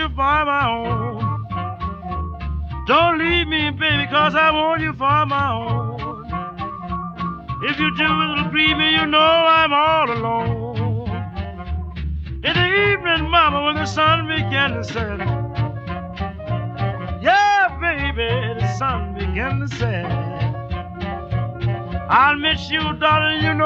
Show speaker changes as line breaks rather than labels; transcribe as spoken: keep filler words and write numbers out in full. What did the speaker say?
you for my own. Don't leave me, baby, 'cause I want you for my own. If you do will grieve me, you know I'm all alone. In the evening, mama, when the sun began to set, yeah, baby, the sun began to set. I'll miss you, darling, you know.